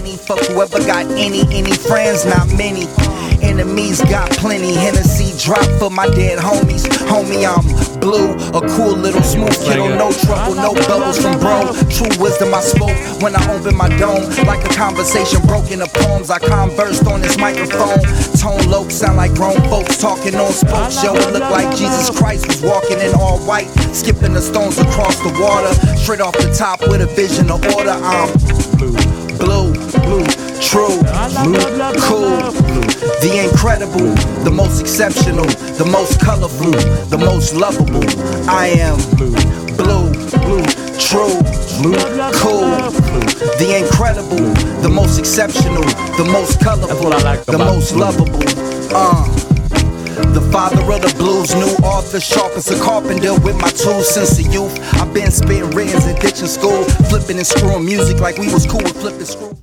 penny. Fuck whoever got any friends, not many. Enemies got plenty. Hennessy drop for my dead homies. Homie, I'm blue, a cool little smooth kid on no trouble, no bubbles from bro. True wisdom I spoke when I opened my dome. Like a conversation broke into poems, I conversed on this microphone. Tone low, sound like grown folks talking on spokes. Yo, it looked like Jesus Christ was walking in all white, skipping the stones across the water. Straight off the top with a vision of order. I'm blue, true, cool, the incredible, the most exceptional, the most colorful, the most lovable. I am blue, true, cool, the incredible, the most exceptional, the most colorful, the most lovable. The father of the blues, new author, sharp as a carpenter with my tools since the youth. I've been spitting writtens and ditching school, flipping and screwing music like we was cool with flipping screw.